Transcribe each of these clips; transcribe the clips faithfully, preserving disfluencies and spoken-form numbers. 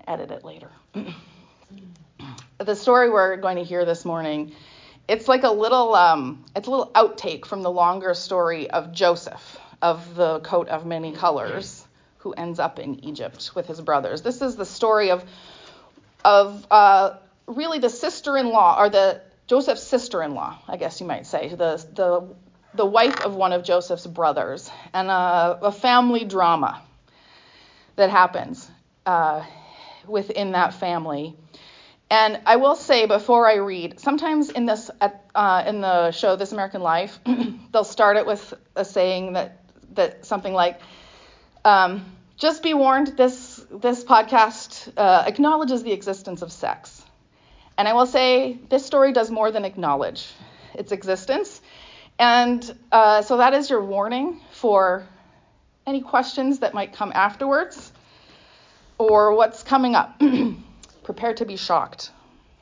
edit it later. The story we're going to hear this morning, it's like a little, um, it's a little outtake from the longer story of Joseph, of the coat of many colors, who ends up in Egypt with his brothers. This is the story of, of uh, really the sister-in-law, or the Joseph's sister-in-law, I guess you might say, the the the wife of one of Joseph's brothers, and a, a family drama that happens uh, within that family. And I will say before I read, sometimes in this uh, in the show This American Life, they'll start it with a saying that that something like, um, "Just be warned, this this podcast uh, acknowledges the existence of sex." And I will say this story does more than acknowledge its existence, and uh, so that is your warning for any questions that might come afterwards or what's coming up. Prepare to be shocked.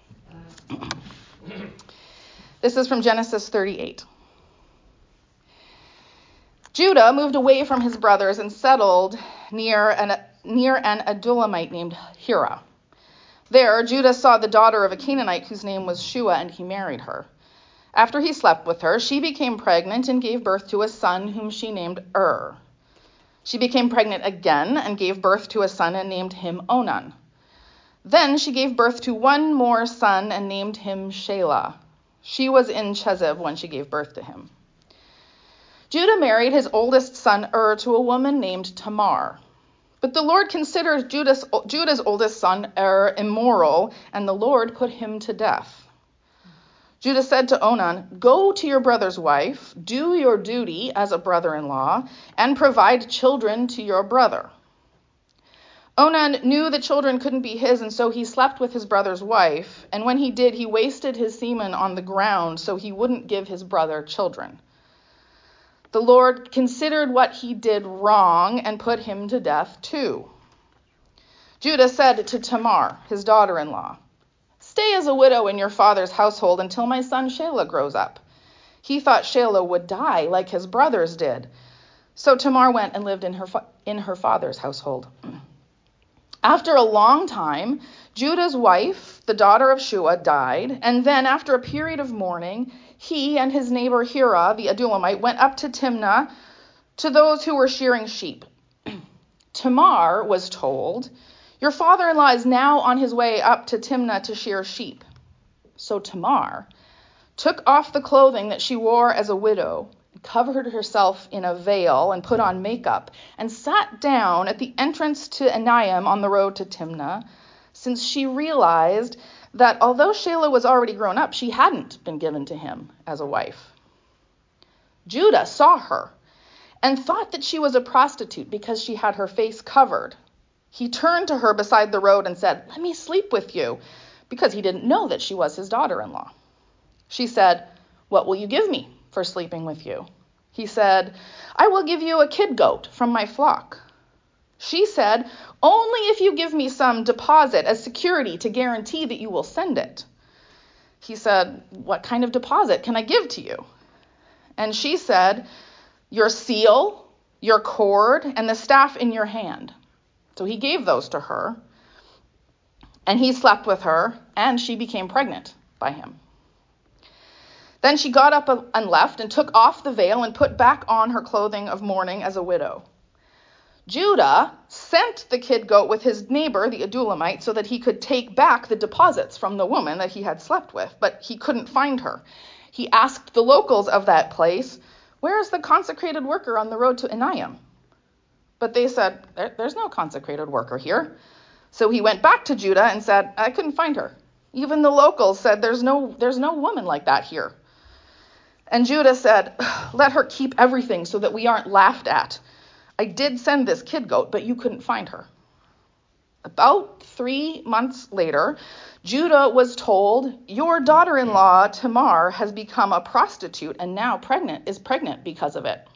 This is from Genesis thirty-eight. Judah moved away from his brothers and settled near an, near an Adullamite named Hira. There, Judah saw the daughter of a Canaanite whose name was Shua, and he married her. After he slept with her, she became pregnant and gave birth to a son whom she named Ur. She became pregnant again and gave birth to a son and named him Onan. Then she gave birth to one more son and named him Shelah. She was in Chezib when she gave birth to him. Judah married his oldest son Ur to a woman named Tamar. But the Lord considered Judah's, Judah's oldest son Ur immoral, and the Lord put him to death. Judah said to Onan, "Go to your brother's wife, do your duty as a brother-in-law, and provide children to your brother." Onan knew the children couldn't be his, and so he slept with his brother's wife, and when he did, he wasted his semen on the ground so he wouldn't give his brother children. The Lord considered what he did wrong and put him to death too. Judah said to Tamar, his daughter-in-law, "Stay as a widow in your father's household until my son Shelah grows up." He thought Shelah would die like his brothers did. So Tamar went and lived in her fa- in her father's household. After a long time, Judah's wife, the daughter of Shua, died, and then after a period of mourning, he and his neighbor Hira, the Adullamite, went up to Timnah to those who were shearing sheep. Tamar was told, "Your father-in-law is now on his way up to Timnah to shear sheep." So Tamar took off the clothing that she wore as a widow, covered herself in a veil and put on makeup, and sat down at the entrance to Enayim on the road to Timnah, since she realized that although Shelah was already grown up, she hadn't been given to him as a wife. Judah saw her and thought that she was a prostitute because she had her face covered. He turned to her beside the road and said, "Let me sleep with you," because he didn't know that she was his daughter-in-law. She said, "What will you give me for sleeping with you?" He said, "I will give you a kid goat from my flock." She said, "Only if you give me some deposit as security to guarantee that you will send it." He said, "What kind of deposit can I give to you?" And she said, "Your seal, your cord, and the staff in your hand." So he gave those to her, and he slept with her, and she became pregnant by him. Then she got up and left and took off the veil and put back on her clothing of mourning as a widow. Judah sent the kid goat with his neighbor, the Adullamite, so that he could take back the deposits from the woman that he had slept with, but he couldn't find her. He asked the locals of that place, "Where is the consecrated worker on the road to Enayim?" But they said, there, "There's no consecrated worker here." So he went back to Judah and said, "I couldn't find her. Even the locals said there's no there's no woman like that here." And Judah said, "Let her keep everything so that we aren't laughed at. I did send this kid goat, but you couldn't find her." About three months later, Judah was told, "Your daughter-in-law, Tamar, has become a prostitute and now pregnant is pregnant because of it."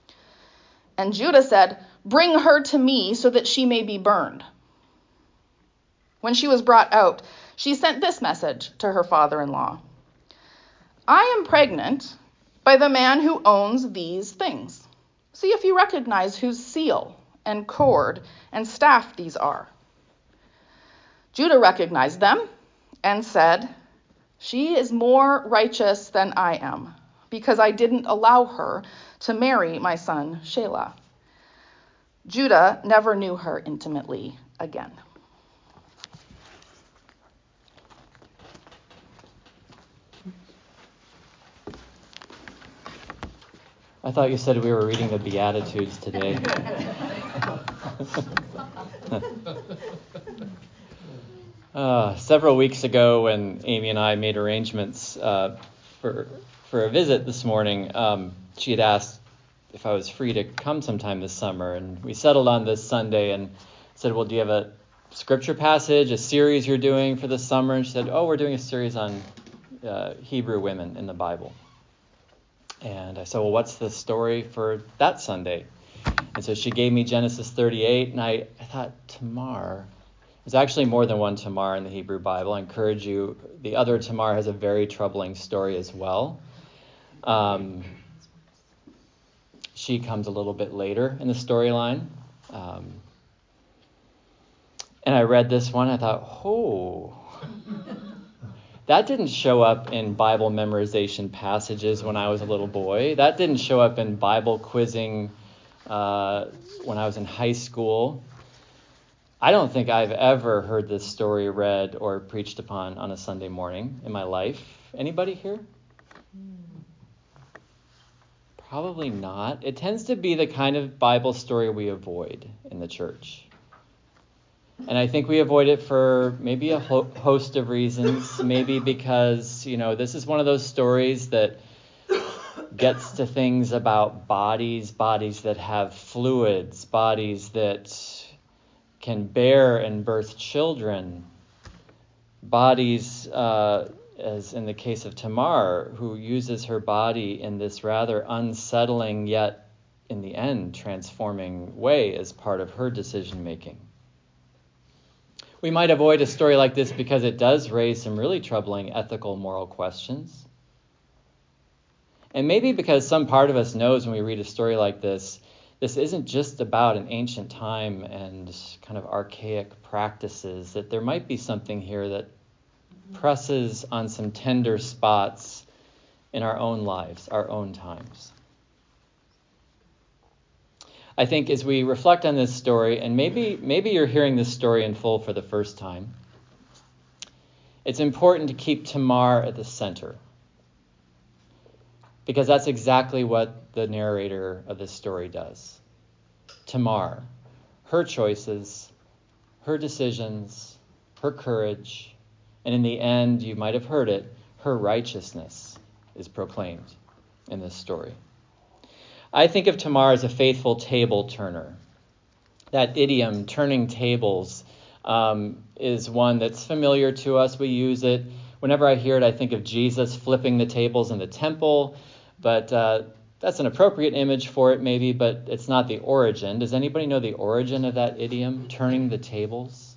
And Judah said, "Bring her to me so that she may be burned." When she was brought out, she sent this message to her father-in-law: "I am pregnant by the man who owns these things. See if you recognize whose seal and cord and staff these are." Judah recognized them and said, "She is more righteous than I am, because I didn't allow her to marry my son Shelah." Judah never knew her intimately again. I thought you said we were reading the Beatitudes today. uh, several weeks ago, when Amy and I made arrangements uh, for for a visit this morning, um, she had asked if I was free to come sometime this summer, and we settled on this Sunday and said, "Well, do you have a scripture passage, a series you're doing for this summer?" And she said, "Oh, we're doing a series on uh, Hebrew women in the Bible." And I said, "Well, what's the story for that Sunday?" And so she gave me Genesis thirty-eight, and I, I thought, Tamar. There's actually more than one Tamar in the Hebrew Bible. I encourage you. The other Tamar has a very troubling story as well. Um, she comes a little bit later in the storyline. Um, and I read this one. I thought, oh... That didn't show up in Bible memorization passages when I was a little boy. That didn't show up in Bible quizzing uh, when I was in high school. I don't think I've ever heard this story read or preached upon on a Sunday morning in my life. Anybody here? Probably not. It tends to be the kind of Bible story we avoid in the church. And I think we avoid it for maybe a ho- host of reasons. Maybe because, you know, this is one of those stories that gets to things about bodies, bodies that have fluids, bodies that can bear and birth children, bodies, uh, as in the case of Tamar, who uses her body in this rather unsettling yet, in the end, transforming way as part of her decision-making. We might avoid a story like this because it does raise some really troubling ethical, moral questions. And maybe because some part of us knows when we read a story like this, this isn't just about an ancient time and kind of archaic practices, that there might be something here that presses on some tender spots in our own lives, our own times. I think as we reflect on this story, and maybe maybe you're hearing this story in full for the first time, it's important to keep Tamar at the center. Because that's exactly what the narrator of this story does. Tamar, her choices, her decisions, her courage, and in the end, you might have heard it, her righteousness is proclaimed in this story. I think of Tamar as a faithful table turner. That idiom, turning tables, um, is one that's familiar to us. We use it. Whenever I hear it, I think of Jesus flipping the tables in the temple. But uh, that's an appropriate image for it, maybe, but it's not the origin. Does anybody know the origin of that idiom, turning the tables?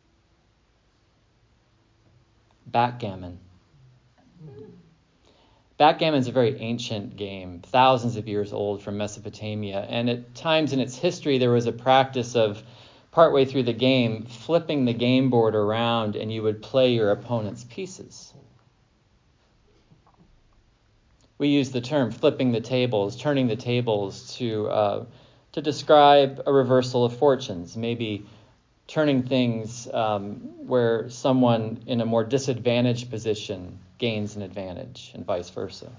Backgammon. Backgammon is a very ancient game, thousands of years old from Mesopotamia, and at times in its history there was a practice of, partway through the game, flipping the game board around and you would play your opponent's pieces. We use the term flipping the tables, turning the tables to uh, to describe a reversal of fortunes, maybe turning things um, where someone in a more disadvantaged position gains an advantage, and vice versa.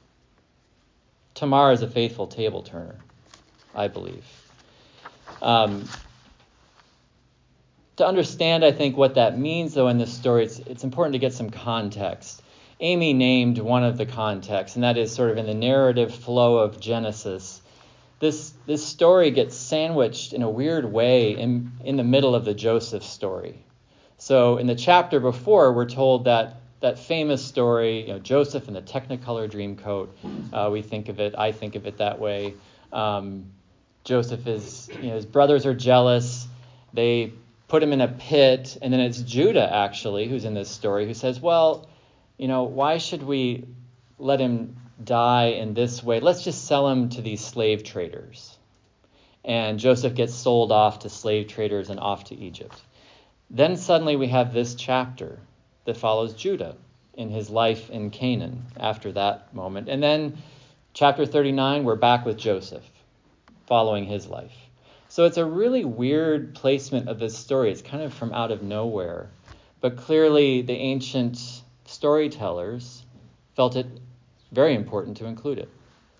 Tamar is a faithful table turner, I believe. Um, to understand, I think, what that means, though, in this story, it's, it's important to get some context. Amy named one of the contexts, and that is sort of in the narrative flow of Genesis. This this story gets sandwiched in a weird way in, in the middle of the Joseph story. So in the chapter before, we're told that that famous story, you know, Joseph and the Technicolor Dreamcoat. Uh, we think of it, I think of it that way. Um, Joseph is, you know, his brothers are jealous. They put him in a pit, and then it's Judah, actually, who's in this story, who says, well, you know, why should we let him die in this way? Let's just sell him to these slave traders. And Joseph gets sold off to slave traders and off to Egypt. Then suddenly we have this chapter that follows Judah in his life in Canaan after that moment. And then chapter thirty-nine, we're back with Joseph following his life. So it's a really weird placement of this story. It's kind of from out of nowhere. But clearly the ancient storytellers felt it very important to include it.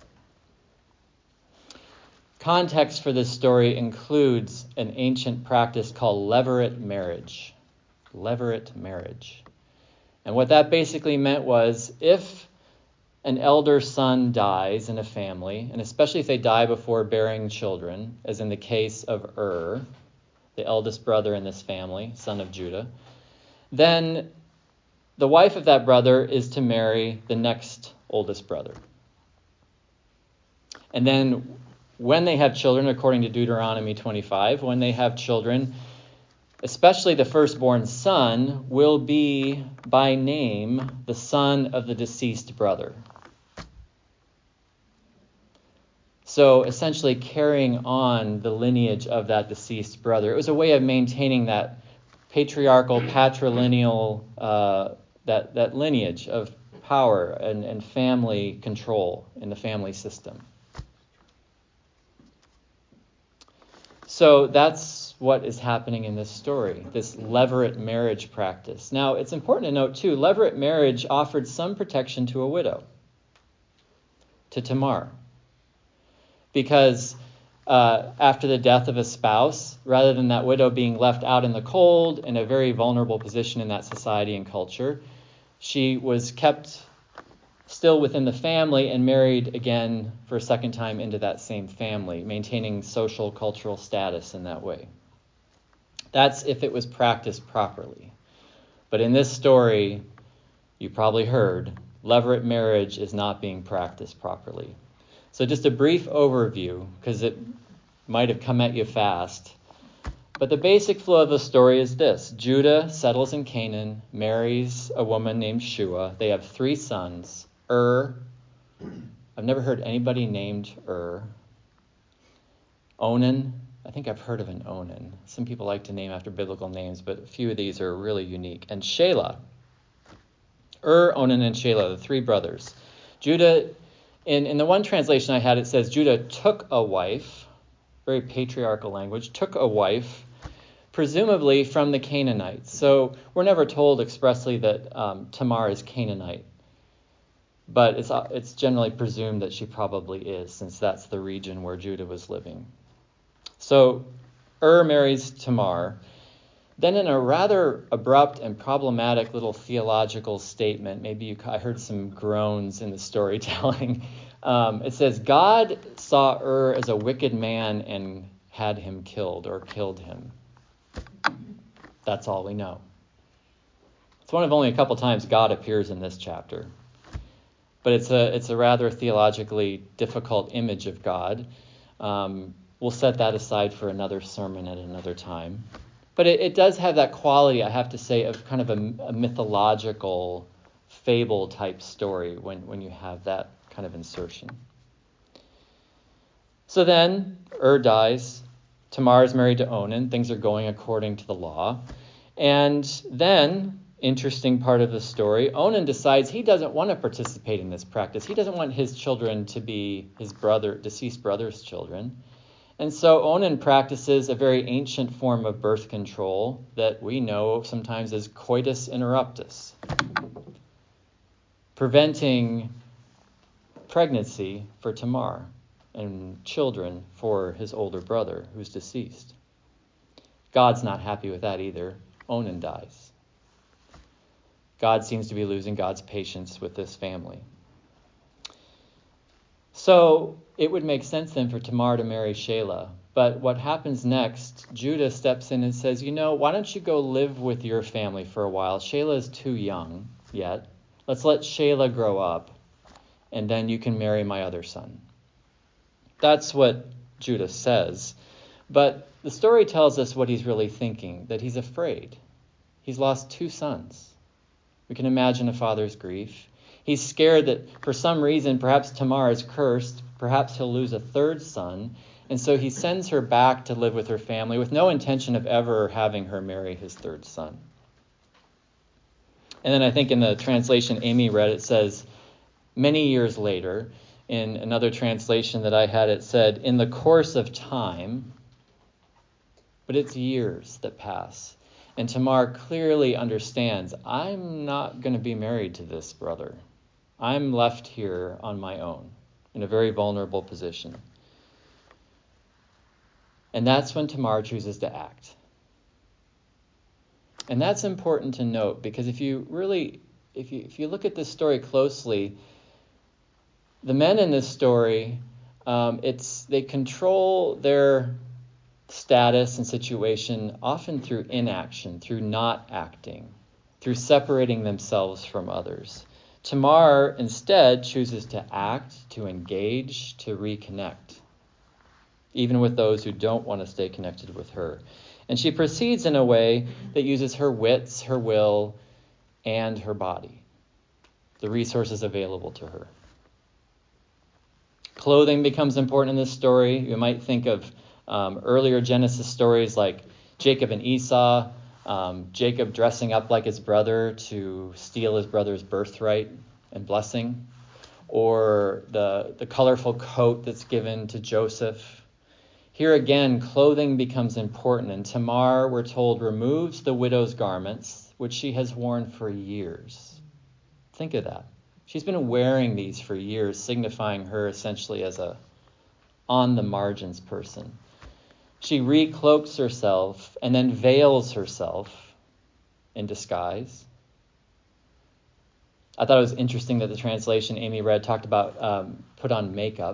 Context for this story includes an ancient practice called levirate marriage. Levirate marriage. And what that basically meant was if an elder son dies in a family, and especially if they die before bearing children, as in the case of Ur, the eldest brother in this family, son of Judah, then the wife of that brother is to marry the next oldest brother. And then when they have children, according to Deuteronomy twenty-five, when they have children, especially the firstborn son will be by name the son of the deceased brother. So essentially carrying on the lineage of that deceased brother. It was a way of maintaining that patriarchal, patrilineal, uh, that, that lineage of power and, and family control in the family system. So that's what is happening in this story, this levirate marriage practice. Now, it's important to note, too, levirate marriage offered some protection to a widow, to Tamar. Because uh, after the death of a spouse, rather than that widow being left out in the cold in a very vulnerable position in that society and culture, she was kept still within the family and married again for a second time into that same family, maintaining social, cultural status in that way. That's if it was practiced properly. But in this story, you probably heard, levirate marriage is not being practiced properly. So just a brief overview, because it might have come at you fast. But the basic flow of the story is this. Judah settles in Canaan, marries a woman named Shua. They have three sons. Ur. I've never heard anybody named Ur. Onan. I think I've heard of an Onan. Some people like to name after biblical names, but a few of these are really unique. And Shelah. Ur, Onan, and Shelah, the three brothers. Judah, in, in the one translation I had, it says Judah took a wife, very patriarchal language, took a wife, presumably from the Canaanites. So we're never told expressly that um, Tamar is Canaanite. But it's it's generally presumed that she probably is, since that's the region where Judah was living. So Ur marries Tamar. Then in a rather abrupt and problematic little theological statement, maybe you, I heard some groans in the storytelling, um, it says, God saw Ur as a wicked man and had him killed or killed him. That's all we know. It's one of only a couple times God appears in this chapter. But it's a it's a rather theologically difficult image of God. Um, we'll set that aside for another sermon at another time. But it, it does have that quality, I have to say, of kind of a, a mythological fable type story when, when you have that kind of insertion. So then Ur dies. Tamar is married to Onan. Things are going according to the law. And then, interesting part of the story, Onan decides he doesn't want to participate in this practice. He doesn't want his children to be his brother, deceased brother's children. And so Onan practices a very ancient form of birth control that we know sometimes as coitus interruptus, preventing pregnancy for Tamar and children for his older brother who's deceased. God's not happy with that either. Onan dies. God seems to be losing God's patience with this family. So it would make sense then for Tamar to marry Shelah. But what happens next, Judah steps in and says, you know, why don't you go live with your family for a while? Shelah is too young yet. Let's let Shelah grow up, and then you can marry my other son. That's what Judah says. But the story tells us what he's really thinking, that he's afraid. He's lost two sons. We can imagine a father's grief. He's scared that for some reason, perhaps Tamar is cursed, perhaps he'll lose a third son, And so he sends her back to live with her family with no intention of ever having her marry his third son. And then I think in the translation Amy read, it says, many years later. In another translation that I had, it said, in the course of time, but it's years that pass. And Tamar clearly understands, I'm not going to be married to this brother. I'm left here on my own in a very vulnerable position. And that's when Tamar chooses to act. And that's important to note, because if you really, if you if you look at this story closely, the men in this story, um, it's they control their status and situation often through inaction, through not acting, through separating themselves from others. Tamar instead chooses to act, to engage, to reconnect, even with those who don't want to stay connected with her. And she proceeds in a way that uses her wits, her will, and her body, the resources available to her. Clothing becomes important in this story. You might think of um, earlier Genesis stories like Jacob and Esau, um, Jacob dressing up like his brother to steal his brother's birthright and blessing, or the, the colorful coat that's given to Joseph. Here again, clothing becomes important, and Tamar, we're told, removes the widow's garments, which she has worn for years. Think of that. She's been wearing these for years, signifying her essentially as a on-the-margins person. She recloaks herself and then veils herself in disguise. I thought it was interesting that the translation Amy read talked about um, put on makeup.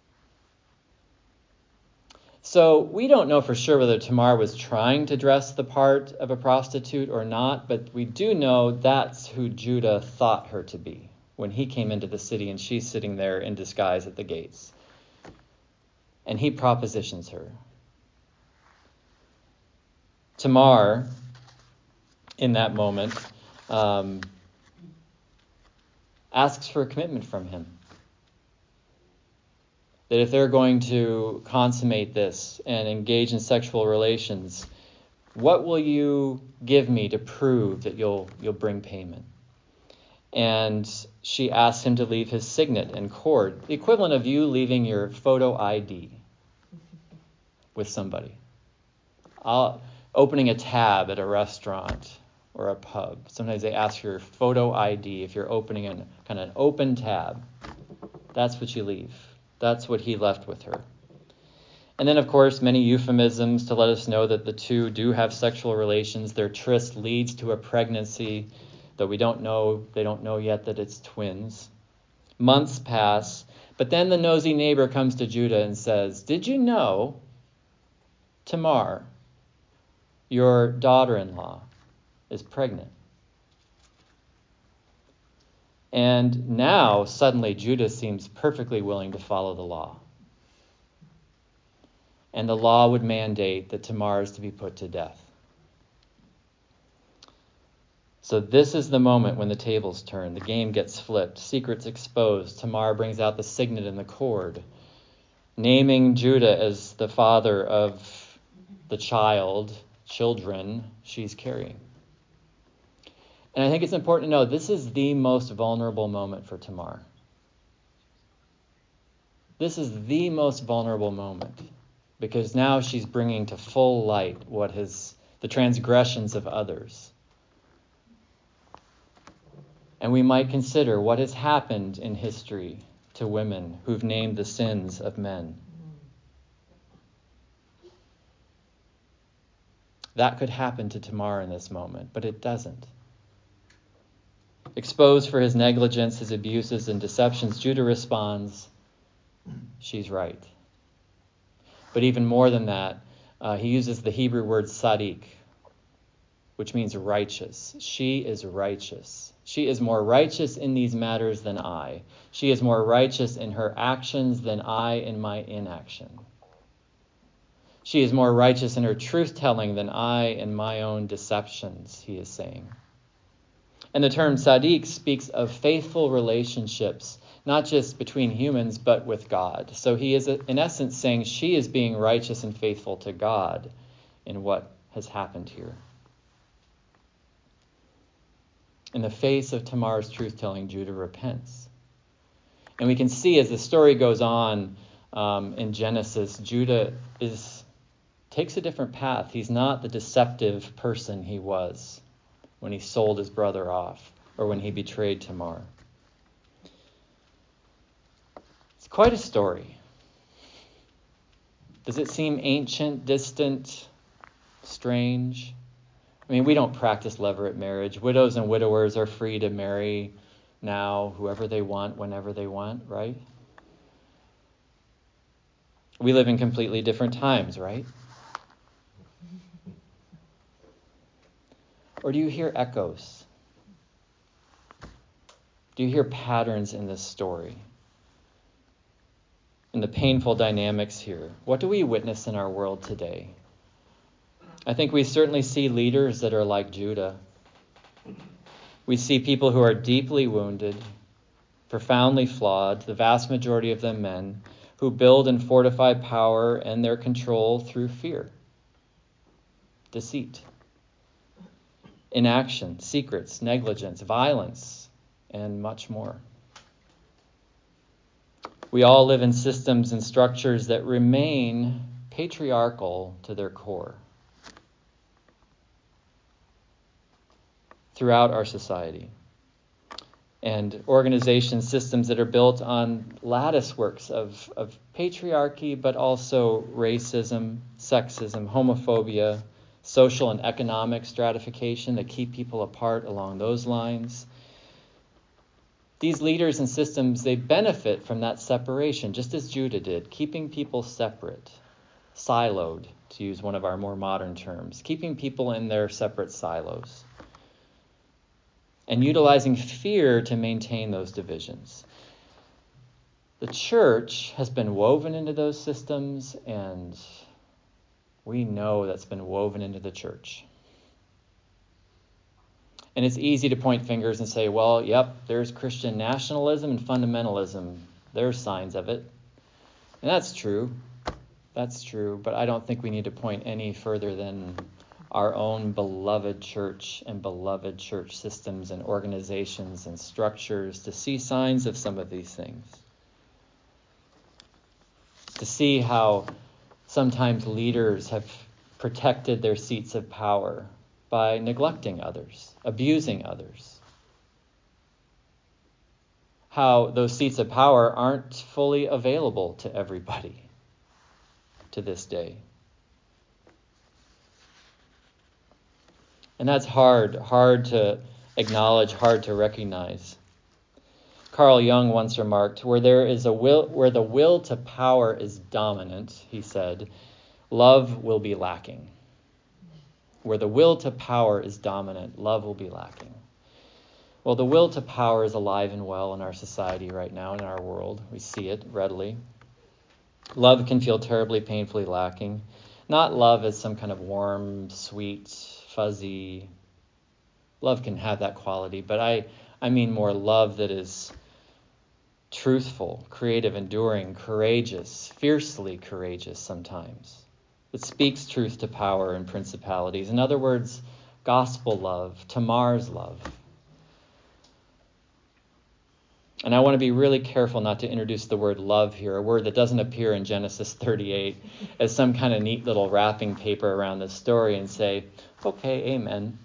So we don't know for sure whether Tamar was trying to dress the part of a prostitute or not, but we do know that's who Judah thought her to be when he came into the city and she's sitting there in disguise at the gates. And he propositions her. Tamar, in that moment, um, asks for a commitment from him. That if they're going to consummate this and engage in sexual relations, what will you give me to prove that you'll you'll bring payment? And she asks him to leave his signet and cord, the equivalent of you leaving your photo I D with somebody. I'll, opening a tab at a restaurant or a pub. Sometimes they ask for your photo I D if you're opening an kind of an open tab. That's what you leave. That's what he left with her. And then, of course, many euphemisms to let us know that the two do have sexual relations. Their tryst leads to a pregnancy, though we don't know, they don't know yet that it's twins. Months pass, but then the nosy neighbor comes to Judah and says, "Did you know, Tamar, your daughter-in-law, is pregnant?" And now, suddenly, Judah seems perfectly willing to follow the law. And the law would mandate that Tamar is to be put to death. So this is the moment when the tables turn. The game gets flipped. Secrets exposed. Tamar brings out the signet and the cord, naming Judah as the father of the child, children she's carrying. And I think it's important to know this is the most vulnerable moment for Tamar. This is the most vulnerable moment because now she's bringing to full light what has the transgressions of others. And we might consider what has happened in history to women who've named the sins of men. That could happen to Tamar in this moment, but it doesn't. Exposed for his negligence, his abuses, and deceptions, Judah responds, she's right. But even more than that, uh, he uses the Hebrew word tzaddik, which means righteous. She is righteous. She is more righteous in these matters than I. She is more righteous in her actions than I in my inaction. She is more righteous in her truth-telling than I in my own deceptions, he is saying. And the term tzaddik speaks of faithful relationships, not just between humans, but with God. So he is, in essence, saying she is being righteous and faithful to God in what has happened here. In the face of Tamar's truth-telling, Judah repents. And we can see as the story goes on um, in Genesis, Judah is takes a different path. He's not the deceptive person he was when he sold his brother off or when he betrayed Tamar. It's quite a story. Does it seem ancient, distant, strange? I mean, we don't practice levirate marriage. Widows and widowers are free to marry now whoever they want, whenever they want, right? We live in completely different times, right? Or do you hear echoes? Do you hear patterns in this story? In the painful dynamics here? What do we witness in our world today? I think we certainly see leaders that are like Judah. We see people who are deeply wounded, profoundly flawed, the vast majority of them men, who build and fortify power and their control through fear, deceit, inaction, secrets, negligence, violence, and much more. We all live in systems and structures that remain patriarchal to their core throughout our society. And organization systems that are built on lattice works of, of patriarchy, but also racism, sexism, homophobia, social and economic stratification that keep people apart along those lines. These leaders and systems, they benefit from that separation, just as Judah did, keeping people separate, siloed, to use one of our more modern terms, keeping people in their separate silos, and utilizing fear to maintain those divisions. The church has been woven into those systems, and we know that's been woven into the church. And it's easy to point fingers and say, well, yep, there's Christian nationalism and fundamentalism. There's signs of it. And that's true. That's true. But I don't think we need to point any further than our own beloved church and beloved church systems and organizations and structures to see signs of some of these things. To see how sometimes leaders have protected their seats of power by neglecting others, abusing others. How those seats of power aren't fully available to everybody to this day. And that's hard, hard to acknowledge, hard to recognize. Carl Jung once remarked, where there is a will, where the will to power is dominant, he said, love will be lacking. Where the will to power is dominant, love will be lacking. Well, the will to power is alive and well in our society right now, in our world. We see it readily. Love can feel terribly, painfully lacking. Not love as some kind of warm, sweet, fuzzy. Love can have that quality, but I, I mean more love that is truthful, creative, enduring, courageous, fiercely courageous sometimes. That speaks truth to power and principalities. In other words, gospel love, Tamar's love. And I want to be really careful not to introduce the word love here, a word that doesn't appear in Genesis thirty-eight, as some kind of neat little wrapping paper around the story and say, okay, amen.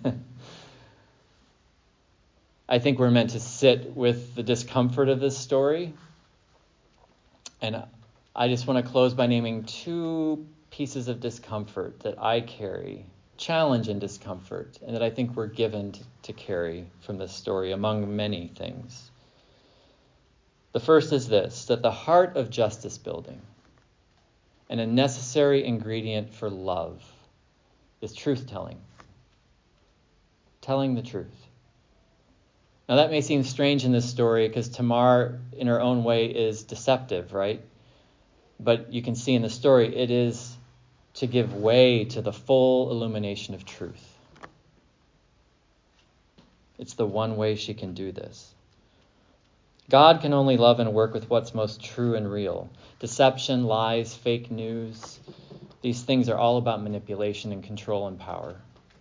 I think we're meant to sit with the discomfort of this story. And I just want to close by naming two pieces of discomfort that I carry, challenge and discomfort, and that I think we're given to, to carry from this story, among many things. The first is this, that the heart of justice building and a necessary ingredient for love is truth-telling. Telling the truth. Now that may seem strange in this story because Tamar, in her own way, is deceptive, right? But you can see in the story, it is to give way to the full illumination of truth. It's the one way she can do this. God can only love and work with what's most true and real. Deception, lies, fake news, these things are all about manipulation and control and power.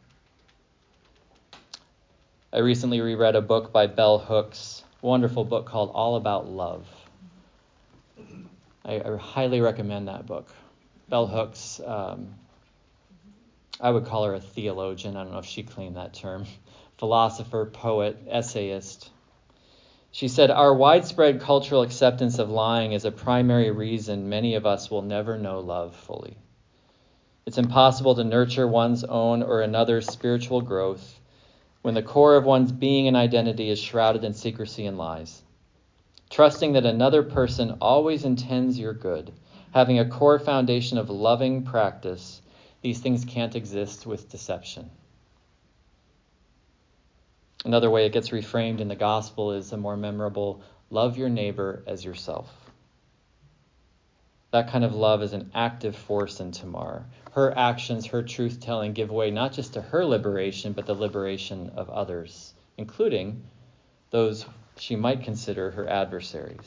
I recently reread a book by Bell Hooks, a wonderful book called All About Love. I, I highly recommend that book. Bell Hooks, um, I would call her a theologian. I don't know if she claimed that term. Philosopher, poet, essayist. She said, "Our widespread cultural acceptance of lying is a primary reason many of us will never know love fully. It's impossible to nurture one's own or another's spiritual growth when the core of one's being and identity is shrouded in secrecy and lies. Trusting that another person always intends your good, having a core foundation of loving practice, these things can't exist with deception." Another way it gets reframed in the gospel is a more memorable, love your neighbor as yourself. That kind of love is an active force in Tamar. Her actions, her truth-telling give way not just to her liberation, but the liberation of others, including those she might consider her adversaries.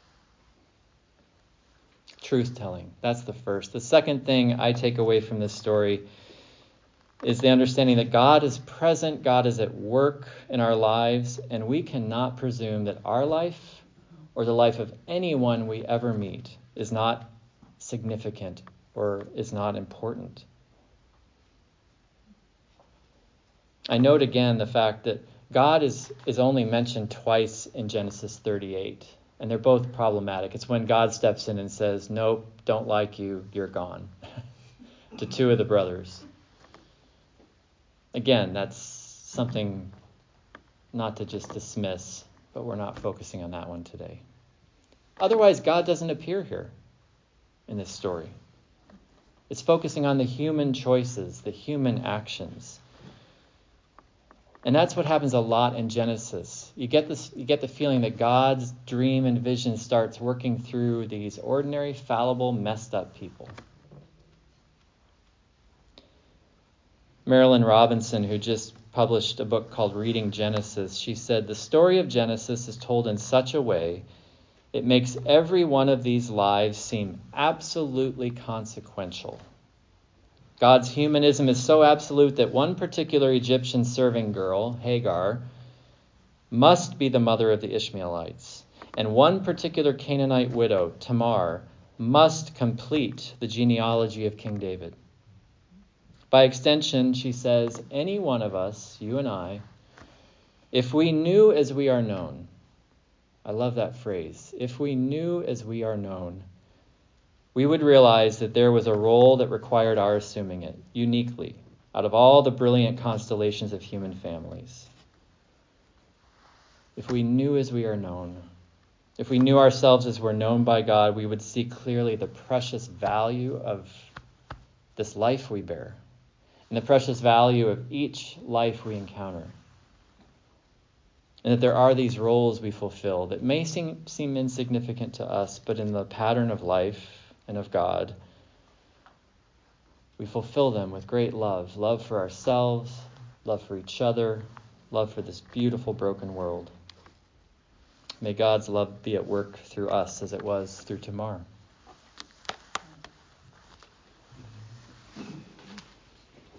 Truth-telling, that's the first. The second thing I take away from this story is the understanding that God is present, God is at work in our lives, and we cannot presume that our life or the life of anyone we ever meet is not significant or is not important. I note again the fact that God is, is only mentioned twice in Genesis thirty-eight, and they're both problematic. It's when God steps in and says, "Nope, don't like you, you're gone," to two of the brothers. Again, that's something not to just dismiss, but we're not focusing on that one today. Otherwise, God doesn't appear here in this story. It's focusing on the human choices, the human actions. And that's what happens a lot in Genesis. You get this, you get the feeling that God's dream and vision starts working through these ordinary, fallible, messed up people. Marilyn Robinson, who just published a book called Reading Genesis, she said, "The story of Genesis is told in such a way it makes every one of these lives seem absolutely consequential. God's humanism is so absolute that one particular Egyptian serving girl, Hagar, must be the mother of the Ishmaelites, and one particular Canaanite widow, Tamar, must complete the genealogy of King David. By extension," she says, "any one of us, you and I, if we knew as we are known," I love that phrase, "if we knew as we are known, we would realize that there was a role that required our assuming it, uniquely, out of all the brilliant constellations of human families. If we knew as we are known, if we knew ourselves as we're known by God, we would see clearly the precious value of this life we bear, and the precious value of each life we encounter. And that there are these roles we fulfill that may seem, seem insignificant to us, but in the pattern of life and of God, we fulfill them with great love. Love for ourselves, love for each other, love for this beautiful broken world. May God's love be at work through us as it was through Tamar.